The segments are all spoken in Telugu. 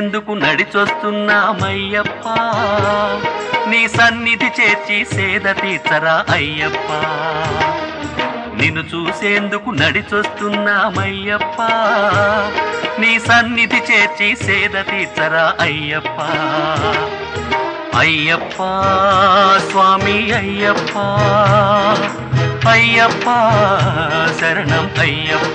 చూసేందుకు నడిచొస్తున్నామయ్యప్ప, నీ సన్నిధి చేర్చి సేద తీర్చరా అయ్యప్ప. నిన్ను చూసేందుకు నడిచొస్తున్నామయ్యప్ప, నీ సన్నిధి చేర్చి సేద తీర్చరా అయ్యప్ప. అయ్యప్ప స్వామి అయ్యప్ప, అయ్యప్ప శరణం అయ్యప్ప.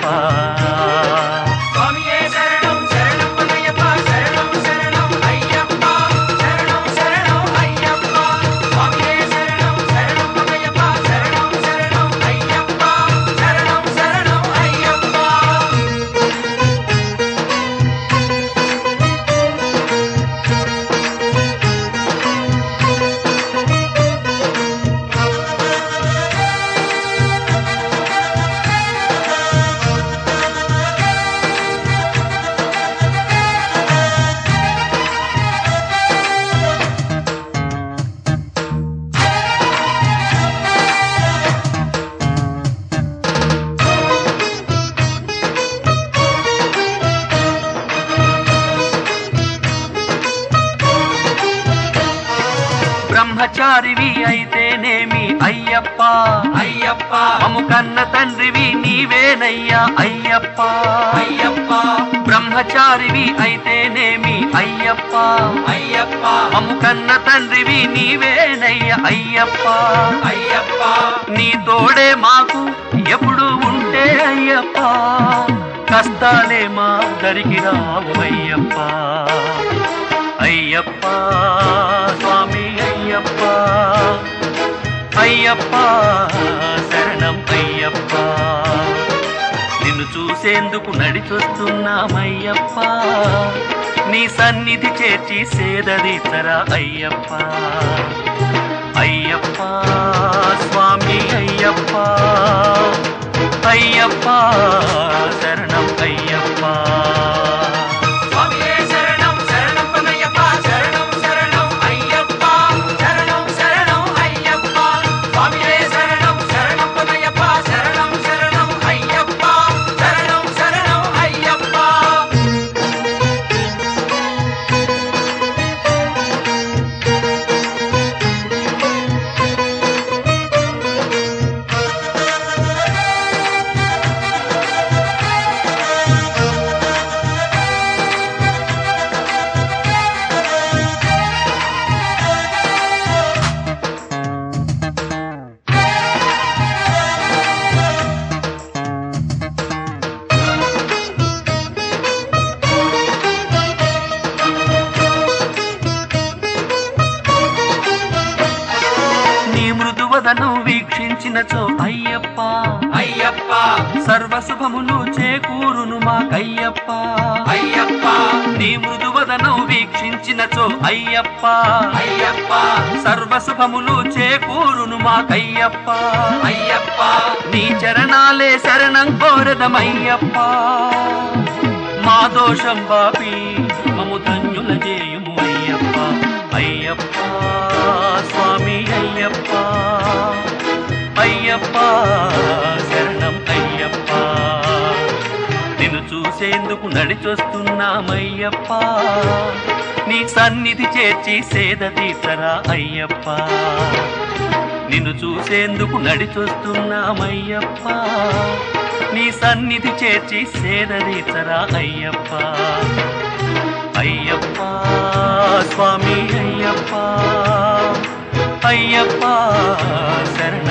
బ్రహ్మచారివి అయితేనేమి అయ్యప్ప, అయ్యప్ప మము కన్న తండ్రివి నీవేనయ్యా అయ్యప్ప, అయ్యప్ప బ్రహ్మచారివి అయితేనేమి అయ్యప్ప, అయ్యప్ప మము కన్న తండ్రివి నీవేనయ్యా అయ్యప్ప, అయ్యప్ప నీ తోడే మాకు ఎప్పుడు ఉంటే అయ్యప్ప, కష్టాలే మా దరికి రావు అయ్యప్ప. అయ్యప్ప స్వామి అయ్యప్ప, అయ్యప్ప శరణం అయ్యప్ప. నిన్ను చూసేందుకు నడిచొస్తున్నామయ్యప్ప, నీ సన్నిధి చేర్చి సేదదీర్చరా అయ్యప్ప. అయ్యప్ప స్వామి అయ్యప్ప, అయ్యప్ప శరణం అయ్యప్ప. మృదువదను వీక్షించినచో అయ్యప్ప, అయ్యప్ప సర్వశుభములు చేకూరును మాకయ్యప్ప, అయ్యప్ప నీ మృదువదను వీక్షించినచో అయ్యప్ప, అయ్యప్ప సర్వశుభములు చేకూరును మాకయ్యప్ప, అయ్యప్ప నీ చరణాలే శరణం కోరదమయ్యప్ప. మా దోషం బాపి మము ధన్యుల చేయుము అయ్యప్ప. అయ్యప్ప స్వామి అయ్యప్ప, అయ్యప్ప శరణం అయ్యప్ప. నిన్ను చూసేందుకు నడిచొస్తున్నామయ్యప్ప, నీ సన్నిధి చేర్చి సేద తీర్చరా అయ్యప్ప. నిన్ను చూసేందుకు నడిచొస్తున్నామయ్యప్ప, నీ సన్నిధి చేర్చి సేద తీర్చరా అయ్యప్ప. అయ్యప్ప స్వామి అయ్యప్ప, అయ్యప్ప శరణం